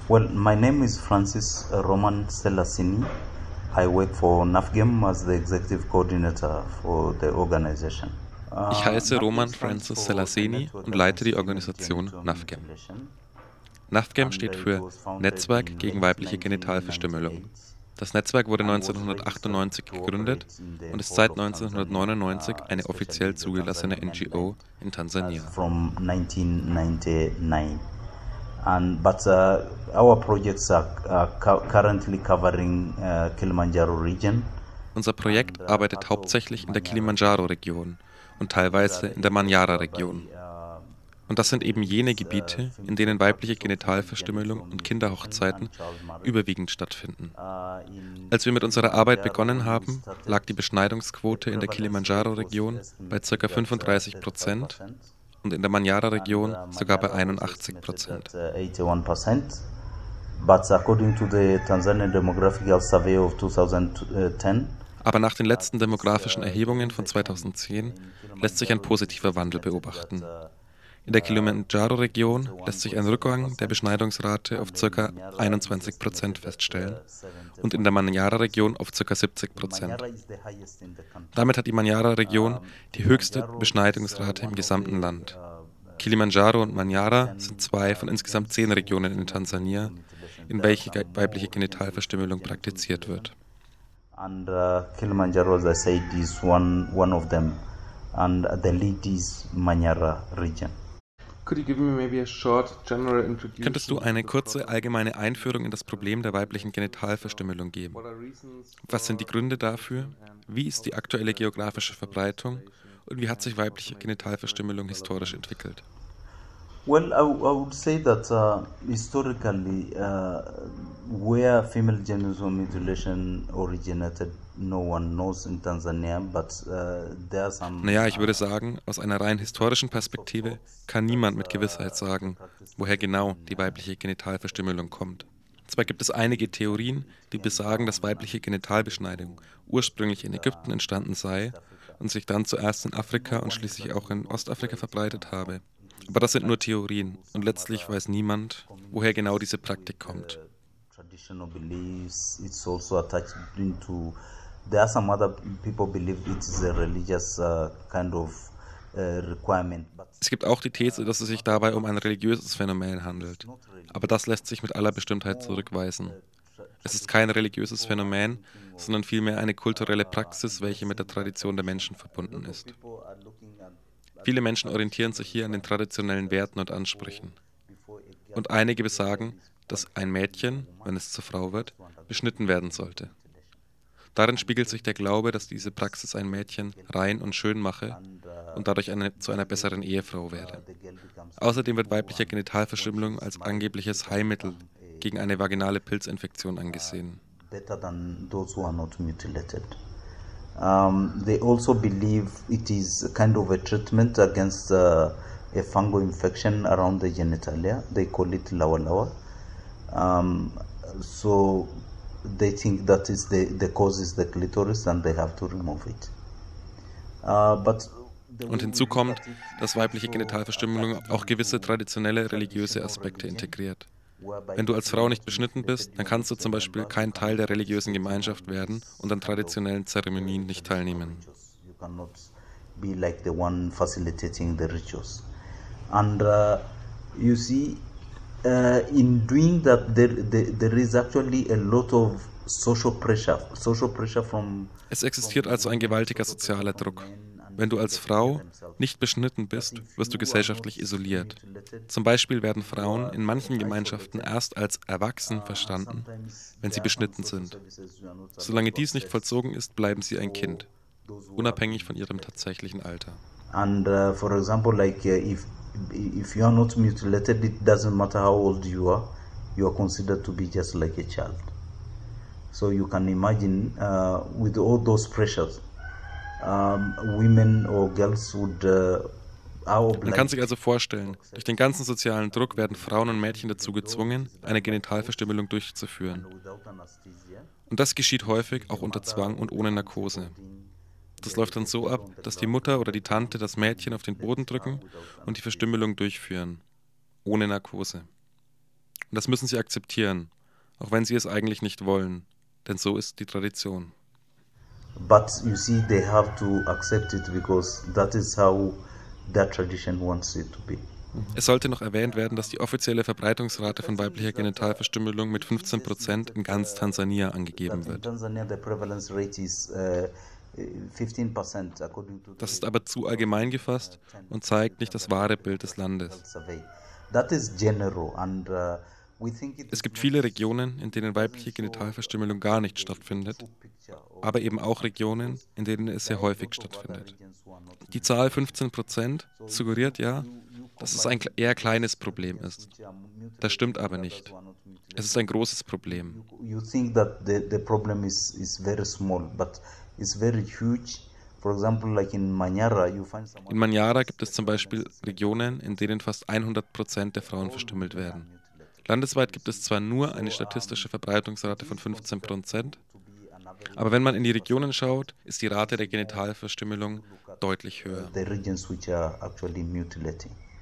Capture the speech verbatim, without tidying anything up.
Well, my name is Francis Roman Selasini. I work for NAFGEM as the executive coordinator for the organization. Ich Uh, heiße NAFGEM Roman stands Francis for the Selaseni Network und leite die Against Organisation Genital NAFGEM. Mutilation, NAFGEM and uh, steht it für was founded Netzwerk in gegen late weibliche Genitalverstümmelung. nineteen ninety-eight Das Netzwerk wurde and was registered neunzehnhundertachtundneunzig to gegründet operate in the und ist whole seit of Tanzania, neunzehnhundertneunundneunzig uh, eine especially offiziell the zugelassene Tanzanian N G O mainland, in as Tansania. from nineteen ninety-nine. And but uh, our projects are, are cu- currently covering uh, Kilimanjaro region. Unser Projekt and, uh, arbeitet part of hauptsächlich in der Manyara Kilimanjaro-Region und These are teilweise the in der areas Manyara-Region. whereby uh, Und das sind eben jene these uh, Gebiete, in female denen weibliche practice of female Genitalverstümmelung genital und mutilation Kinderhochzeiten and child marriage. überwiegend stattfinden. Uh, in Als wir mit unserer Arbeit Kilimanjaro, begonnen when we haben, started, lag die the Beschneidungsquote in der prevalence rate was Kilimanjaro-Region bei estimated ca. at uh, fünfunddreißig thirty-five Prozent percent, und in der and Manyara-Region uh, sogar bei Manyara was einundachtzig estimated Prozent. at uh, eighty-one percent. But according to the Tanzanian Demographical Survey of twenty ten, Aber nach den letzten demografischen Erhebungen von zweitausendzehn lässt sich ein positiver Wandel beobachten. In der Kilimanjaro-Region lässt sich ein Rückgang der Beschneidungsrate auf ca. einundzwanzig Prozent feststellen und in der Manyara-Region auf ca. siebzig Prozent. Damit hat die Manyara-Region die höchste Beschneidungsrate im gesamten Land. Kilimanjaro und Manyara sind zwei von insgesamt zehn Regionen in Tansania, in welche ge- weibliche Genitalverstümmelung praktiziert wird. And uh, Kilimanjaro, as I said, is one one of them, and the lead is Manyara region. Could you give me maybe a short general introduction? Könntest du to eine the kurze problem? allgemeine Einführung in das Problem der weiblichen Genitalverstümmelung geben? What are reasons Was sind die for Gründe dafür? and Wie ist die aktuelle geografische Verbreitung? Und wie hat sich weibliche Genitalverstümmelung historisch entwickelt? Well, I, w- I would say that uh, historically, uh, where female genital mutilation originated, no one knows in Tanzania, but uh, there are some. Naja, ich würde uh, sagen, aus einer rein historischen Perspektive kann niemand mit Gewissheit sagen, woher genau die weibliche Genitalverstümmelung kommt. Zwar gibt es einige Theorien, die besagen, dass weibliche Genitalbeschneidung ursprünglich in Ägypten entstanden sei und sich dann zuerst in Afrika und schließlich auch in Ostafrika verbreitet habe. Aber das sind nur Theorien und letztlich weiß niemand, woher genau diese Praktik kommt. traditional beliefs, it's also attached into. There are some other people believe it is a religious uh, kind of uh, requirement, but Es gibt auch die These, dass es sich dabei um ein religiöses Phänomen handelt. Aber das lässt sich mit aller Bestimmtheit zurückweisen. Es ist kein religiöses Phänomen, sondern vielmehr eine kulturelle Praxis, welche mit der Tradition der Menschen verbunden ist. Viele Menschen orientieren sich hier an den traditionellen Werten und Ansprüchen. Und einige besagen, dass ein Mädchen, wenn es zur Frau wird, beschnitten werden sollte. Darin spiegelt sich der Glaube, dass diese Praxis ein Mädchen rein und schön mache und dadurch eine, zu einer besseren Ehefrau werde. Außerdem wird weibliche Genitalverstümmelung als angebliches Heilmittel gegen eine vaginale Pilzinfektion angesehen. better than those who are not mutilated. Um, they also believe it is a kind of a treatment against uh, a fungal infection around the genitalia. They call it lawa lawa. Um, so they think that is the, the cause is the clitoris and they have to remove it. Uh, but the Und way hinzu we look kommt, at it dass weibliche also Genitalverstümmelung attached auch gewisse into traditionelle religiöse traditional Aspekte religion, integriert. whereby Wenn du if als you Frau are nicht not beschnitten bist, mutilated, dann you are kannst du not zum a Beispiel member, kein you Teil der cannot religiösen participate in Gemeinschaft werden this und an kind of traditionellen Zeremonien nicht traditional teilnehmen. rituals. You cannot be like the one facilitating the rituals. And uh, you see, uh, in doing that, there, there, there is actually a lot of social pressure, social pressure from. Es existiert also ein gewaltiger sozialer Druck. Wenn du als Frau nicht beschnitten bist, wirst du gesellschaftlich isoliert. Zum Beispiel werden Frauen in manchen Gemeinschaften erst als erwachsen verstanden, wenn sie beschnitten sind. Solange dies nicht vollzogen ist, bleiben sie ein Kind, unabhängig von ihrem tatsächlichen Alter. And uh, for example, like uh, if if you are not mutilated, it doesn't matter how old you are, you are considered to be just like a child. So you can imagine uh, with all those pressures, um, women or girls would uh, are Man kann obliged. sich also vorstellen, durch den ganzen sozialen Druck werden Frauen und Mädchen dazu gezwungen, eine Genitalverstümmelung durchzuführen. Without anesthesia. Und das geschieht häufig auch unter Zwang und ohne Narkose. Das läuft dann so ab, dass die Mutter oder die Tante das Mädchen auf den Boden drücken und die Verstümmelung durchführen, ohne Narkose. Und das müssen sie akzeptieren, auch wenn sie es eigentlich nicht wollen, denn so ist die Tradition. But you see, they have to accept it because that is how that tradition wants it to be. Es sollte noch erwähnt werden, dass die offizielle Verbreitungsrate von weiblicher Genitalverstümmelung mit fünfzehn Prozent in ganz Tansania angegeben In wird. Tanzania, the prevalence rate is uh, fifteen percent according to Das ist aber zu allgemein gefasst und zeigt nicht das wahre Bild des Landes. survey. That is general and uh, we think it Es gibt viele Regionen, in denen weibliche Genitalverstümmelung gar nicht stattfindet, aber eben auch Regionen, in denen es sehr häufig stattfindet. Die Zahl fünfzehn Prozent suggeriert ja, dass es ein eher kleines Problem ist. Das stimmt aber nicht. Es ist ein großes Problem. You think that the, the problem is, is very small, but it's very huge. For example, like in Manyara, you find someone In Manyara gibt es zum Beispiel Regionen, in denen fast hundert Prozent der Frauen verstümmelt werden. Landesweit gibt es zwar nur eine statistische Verbreitungsrate von fünfzehn Prozent, aber wenn man in die Regionen schaut, ist die Rate der Genitalverstümmelung deutlich höher. the regions which are actually mutilating.